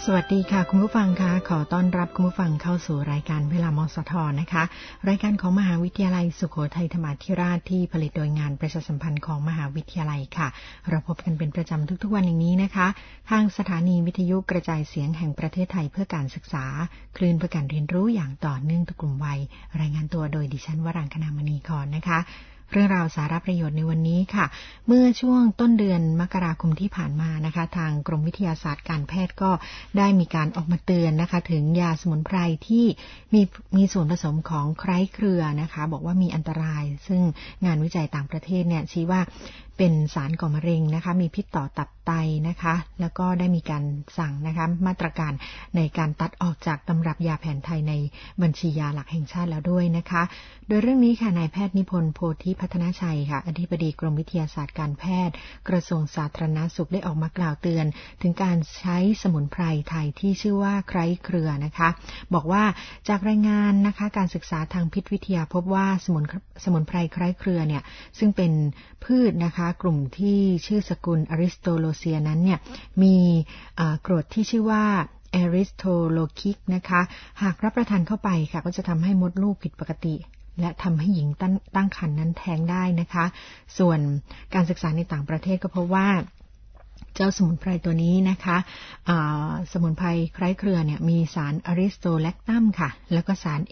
สวัสดีค่ะคุณผู้ฟังค่ะขอต้อนรับคุณผู้ฟังเข้าสู่รายการเวลามสทนะคะรายการของมหาวิทยาลัยสุโขทัยธรรมาธิราชที่ผลิตโดยงานประชาสัมพันธ์ของมหาวิทยาลัยค่ะเราพบกันเป็นประจำทุกๆวันอย่างนี้นะคะทางสถานีวิทยุกระจายเสียงแห่งประเทศไทยเพื่อการศึกษาคลื่นเพื่อการเรียนรู้อย่างต่อเนื่องทุกกลุ่มวัยรายงานตัวโดยดิฉันวรังคณามณีกรนะคะเรื่องราวสาระประโยชน์ในวันนี้ค่ะเมื่อช่วงต้นเดือนมกราคมที่ผ่านมานะคะทางกรมวิทยาศาสตร์การแพทย์ก็ได้มีการออกมาเตือนนะคะถึงยาสมุนไพรที่มีส่วนผสมของไคร้เครือนะคะบอกว่ามีอันตรายซึ่งงานวิจัยต่างประเทศเนี่ยชี้ว่าเป็นสารก่อมะเร็งนะคะมีพิษต่อตับไตนะคะแล้วก็ได้มีการสั่งนะคะมาตรการในการตัดออกจากตำรับยาแผนไทยในบัญชียาหลักแห่งชาติแล้วด้วยนะคะโดยเรื่องนี้ค่ะนายแพทย์นิพนธ์โพธิพัฒนาชัยค่ะอธิบดีกรมวิทยาศาสตร์การแพทย์กระทรวงสาธารณสุขได้ออกมากล่าวเตือนถึงการใช้สมุนไพรไทยที่ชื่อว่าไคร้เครือนะคะบอกว่าจากรายงานนะคะการศึกษาทางพิษวิทยาพบว่าสมุนไพรไคร้เครือเนี่ยซึ่งเป็นพืชนะคะกลุ่มที่ชื่อสกุลอริสโตโลเซียนั้นเนี่ยมีกรดที่ชื่อว่าแอริสโทโลคิกนะคะหากรับประทานเข้าไปค่ะก็จะทำให้มดลูกผิดปกติและทำให้หญิงตั้งครรภ์นั้นแท้งได้นะคะส่วนการศึกษาในต่างประเทศก็พบว่าเจ้าสมุนไพรตัวนี้นะคะสมุนไพรไคร้เครือเนี่ยมีสารอริสโตแลคตัมค่ะแล้วก็สาร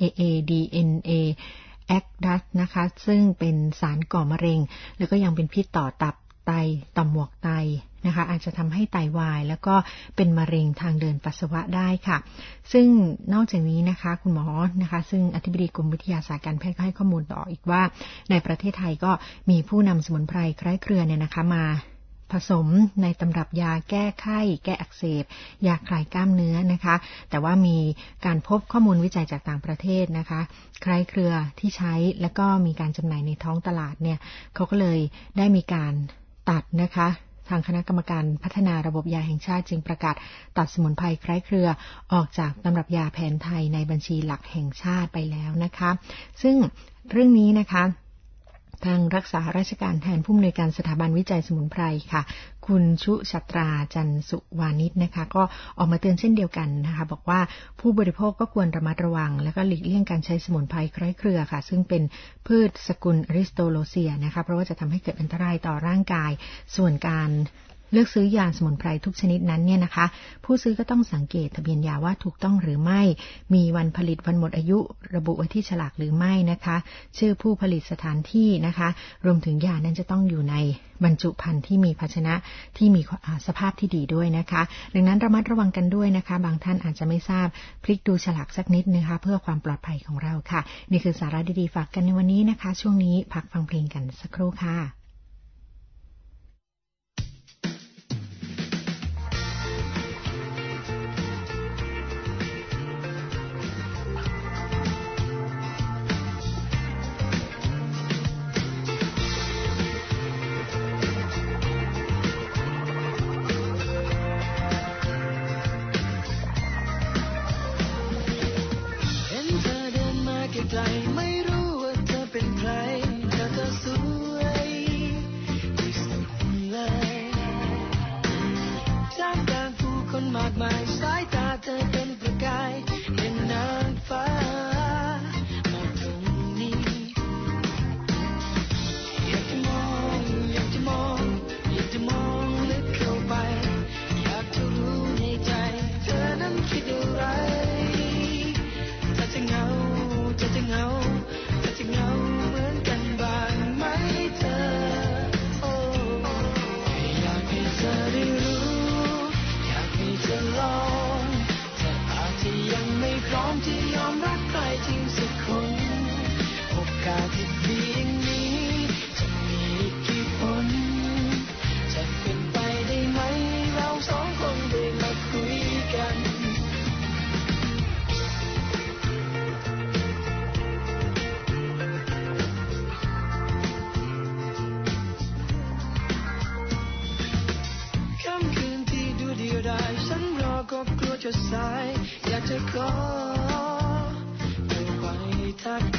AADNAแอคดัสนะคะซึ่งเป็นสารก่อมะเร็งแล้วก็ยังเป็นพิษต่อตับไตต่อมหมวกไตนะคะอาจจะทำให้ไตวายแล้วก็เป็นมะเร็งทางเดินปัสสาวะได้ค่ะซึ่งนอกจากนี้นะคะคุณหมอนะคะซึ่งอธิบดีกรมวิทยาศาสตร์การแพทย์ก็ให้ข้อมูลต่ออีกว่าในประเทศไทยก็มีผู้นำสมุนไพรไคร้เครือเนี่ยนะคะมาผสมในตำรับยาแก้ไข้แก้อักเสบยาคลายกล้ามเนื้อนะคะแต่ว่ามีการพบข้อมูลวิจัยจากต่างประเทศนะคะไคร้เครือที่ใช้แล้วก็มีการจำหน่ายในท้องตลาดเนี่ยเขาก็เลยได้มีการตัดนะคะทางคณะกรรมการพัฒนาระบบยาแห่งชาติจึงประกาศตัดสมุนไพรไคร้เครือออกจากตำรับยาแผนไทยในบัญชีหลักแห่งชาติไปแล้วนะคะซึ่งเรื่องนี้นะคะทางรักษาราชการแทนผู้อำนวยการสถาบันวิจัยสมุนไพรค่ะคุณชุชัตราจันสุวานิชนะคะก็ออกมาเตือนเช่นเดียวกันนะคะบอกว่าผู้บริโภคก็ควรระมัดระวังและก็หลีกเลี่ยงการใช้สมุนไพรไคร้เครือค่ะซึ่งเป็นพืชสกุลอริสโตโลเซียนะคะเพราะว่าจะทำให้เกิดอันตรายต่อร่างกายส่วนการเลือกซื้อยาสมุนไพรทุกชนิดนั้นเนี่ยนะคะผู้ซื้อก็ต้องสังเกตทะเบียนยาว่าถูกต้องหรือไม่มีวันผลิตวันหมดอายุระบุไว้ที่ฉลากหรือไม่นะคะชื่อผู้ผลิตสถานที่นะคะรวมถึงยานั้นจะต้องอยู่ในบรรจุภัณฑ์ที่มีภาชนะที่มีสภาพที่ดีด้วยนะคะดังนั้นระมัดระวังกันด้วยนะคะบางท่านอาจจะไม่ทราบพลิกดูฉลากสักนิดนะคะเพื่อความปลอดภัยของเราค่ะนี่คือสาระดีๆฝากกันในวันนี้นะคะช่วงนี้พักฟังเพลงกันสักครู่ค่ะไม่รู้ว่าเธอเป็นใครแต่เธอสวยที่สุดเลยท่ามกลางผู้คนมากมายสายตาเธอเป็นประกายเห็นนางฟ้ามองตรงนี้อยากจะมองอยากจะมองอยากจะมองลึกเข้าไปอยากจะรู้ในใจเธอนั้นคิดอะไรถ้าจะเหงาเหมือนกันบ้างไหมเธอโอ้อยากให้เธอได้รู้อยากให้เธอลองเธออาจจะยังไม่พร้อมที่ยอมรักใครจริงสักคนโอกาสที่ดีอย่างนี้จะมีกี่คนจะเป็นไปได้ไหมเราสองคนได้มาคุยกันฉันรอก็กลัวจะสายอยากจะขอเธอไปทัก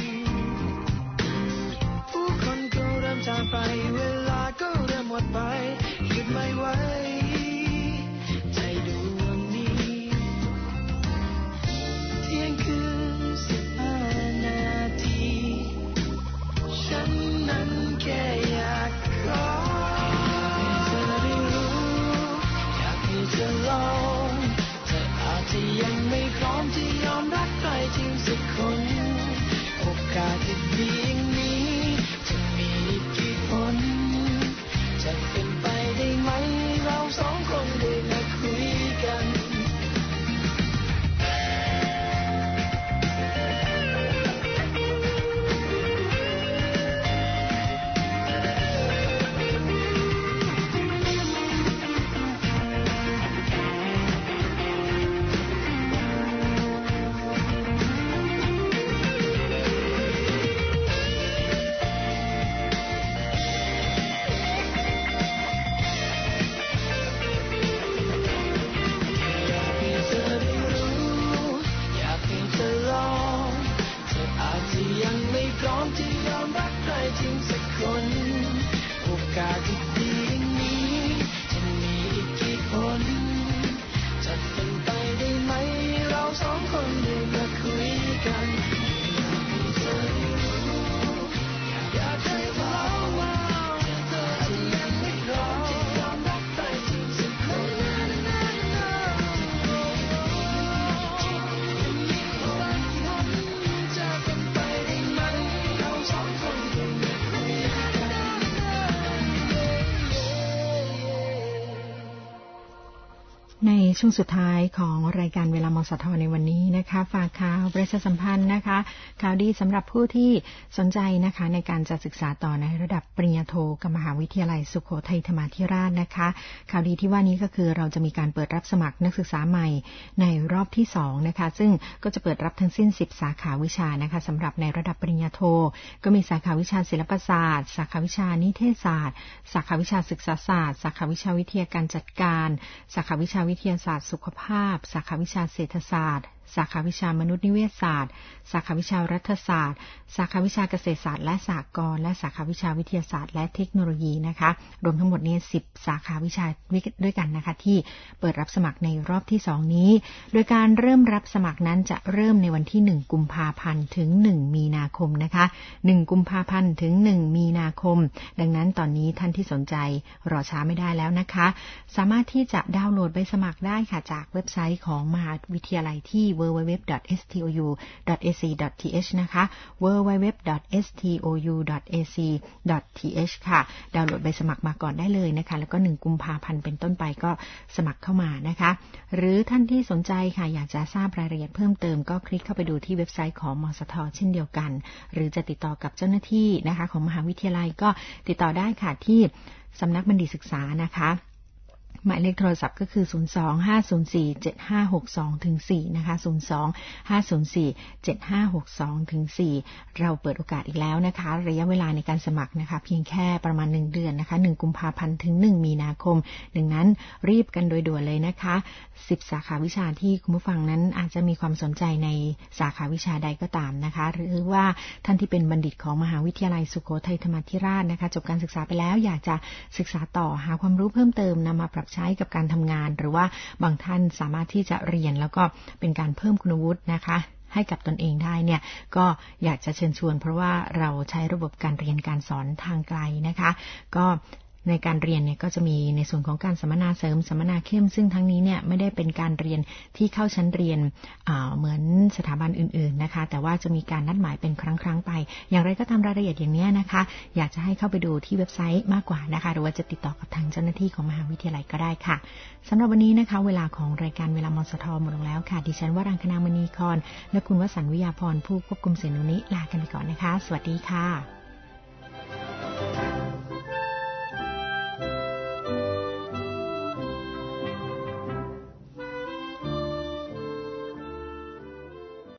ผู้คนก็เริ่มจากไปเวลาก็เริ่มหมดไปหยุดไม่ไหวใจดวงนี้ในช่วงสุดท้ายของรายการเวลามสทในวันนี้นะคะฝากข่าวประชาสัมพันธ์นะคะข่าวดีสำหรับผู้ที่สนใจนะคะในการจะศึกษาต่อในระดับปริญญาโทกับมหาวิทยาลัยสุโขทัยธรรมาธิราชนะคะข่าวดีที่ว่านี้ก็คือเราจะมีการเปิดรับสมัครนักศึกษาใหม่ในรอบที่2นะคะซึ่งก็จะเปิดรับทั้งสิ้น10สาขาวิชานะคะสำหรับในระดับปริญญาโทก็มีสาขาวิชาศิลปศาสตร์สาขาวิชานิเทศศาสตร์สาขาวิชาศึกษาศาสตร์สาขาวิชาวิทยาการจัดการสาขาวิชาวิทยาศาสตร์สุขภาพสาขาวิชาเศรษฐศาสตร์สาขาวิชามนุษยนิเวศศาสตร์สาขาวิชารัฐศาสตร์สาขาวิชาเกษตรศาสตร์และสหกรณ์และสาขาวิชาวิทยาศาสตร์และเทคโนโลยีนะคะรวมทั้งหมดนี้10สาขาวิชาด้วยกันนะคะที่เปิดรับสมัครในรอบที่2นี้โดยการเริ่มรับสมัครนั้นจะเริ่มในวันที่1กุมภาพันธ์ถึง1มีนาคมนะคะ1กุมภาพันธ์ถึง1มีนาคมดังนั้นตอนนี้ท่านที่สนใจรอช้าไม่ได้แล้วนะคะสามารถที่จะดาวน์โหลดใบสมัครได้ค่ะจากเว็บไซต์ของมหาวิทยาลัยที่www.stou.ac.th นะคะ www.stou.ac.th ค่ะดาวน์โหลดใบสมัครมาก่อนได้เลยนะคะแล้วก็1กุมภาพันธ์เป็นต้นไปก็สมัครเข้ามานะคะหรือท่านที่สนใจค่ะอยากจะทราบรายละเอียดเพิ่มเติมก็คลิกเข้าไปดูที่เว็บไซต์ของมสท.เช่นเดียวกันหรือจะติดต่อกับเจ้าหน้าที่นะคะของมหาวิทยาลัยก็ติดต่อได้ค่ะที่สำนักบัณฑิตศึกษานะคะหมายเลขโทรศัพท์ก็คือ02-504-7562-4นะคะ02-504-7562-4เราเปิดโอกาสอีกแล้วนะคะระยะเวลาในการสมัครนะคะเพียงแค่ประมาณ1เดือนนะคะ1กุมภาพันธ์ถึง1มีนาคมดังนั้นรีบกันโดยด่วนเลยนะคะ10สาขาวิชาที่คุณผู้ฟังนั้นอาจจะมีความสนใจในสาขาวิชาใดก็ตามนะคะหรือว่าท่านที่เป็นบัณฑิตของมหาวิทยาลัยสุโขทัยธรรมาธิราชนะคะจบการศึกษาไปแล้วอยากจะศึกษาต่อหาความรู้เพิ่มเติมนำมาปรับใช้กับการทำงานหรือว่าบางท่านสามารถที่จะเรียนแล้วก็เป็นการเพิ่มคุณวุฒินะคะให้กับตนเองได้เนี่ยก็อยากจะเชิญชวนเพราะว่าเราใช้ระบบการเรียนการสอนทางไกลนะคะก็ในการเรียนเนี่ยก็จะมีในส่วนของการสัมมนาเสริมสัมมนาเข้มซึ่งทั้งนี้เนี่ยไม่ได้เป็นการเรียนที่เข้าชั้นเรียนเหมือนสถาบันอื่นๆนะคะแต่ว่าจะมีการนัดหมายเป็นครั้งๆไปอย่างไรก็ตามรายละเอียดอย่างนี้นะคะอยากจะให้เข้าไปดูที่เว็บไซต์มากกว่านะคะหรือว่าจะติดต่อกับทางเจ้าหน้าที่ของมหาวิทยาลัยก็ได้ค่ะสำหรับวันนี้นะคะเวลาของรายการเวลามสทหมดลงแล้วค่ะดิฉันวรังคณามณีครและคุณวสันต์วิยาพรผู้ควบคุมเสียงนี้ลากันไปก่อนนะคะสวัสดีค่ะ